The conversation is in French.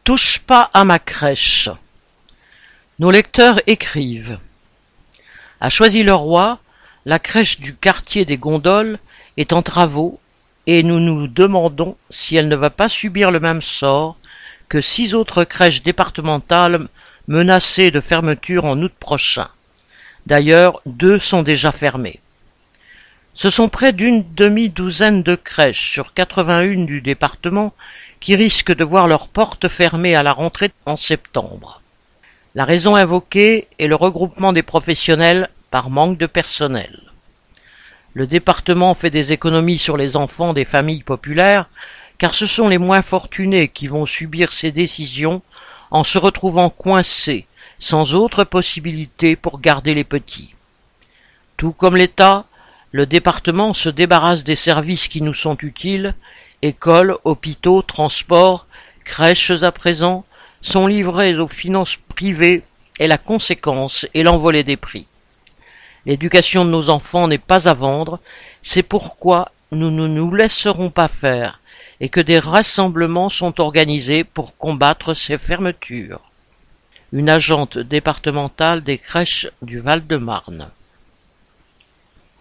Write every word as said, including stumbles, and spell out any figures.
Touche pas à ma crèche. Nos lecteurs écrivent. À Choisy-le-Roi, la crèche du quartier des Gondoles est en travaux et nous nous demandons si elle ne va pas subir le même sort que six autres crèches départementales menacées de fermeture en août prochain. D'ailleurs, deux sont déjà fermées. Ce sont près d'une demi-douzaine de crèches sur quatre-vingt-un du département qui risquent de voir leurs portes fermées à la rentrée en septembre. La raison invoquée est le regroupement des professionnels par manque de personnel. Le département fait des économies sur les enfants des familles populaires car ce sont les moins fortunés qui vont subir ces décisions en se retrouvant coincés, sans autre possibilité pour garder les petits. Tout comme l'État, le département se débarrasse des services qui nous sont utiles, écoles, hôpitaux, transports, crèches à présent, sont livrés aux finances privées et la conséquence est l'envolée des prix. L'éducation de nos enfants n'est pas à vendre, c'est pourquoi nous ne nous laisserons pas faire et que des rassemblements sont organisés pour combattre ces fermetures. Une agente départementale des crèches du Val-de-Marne.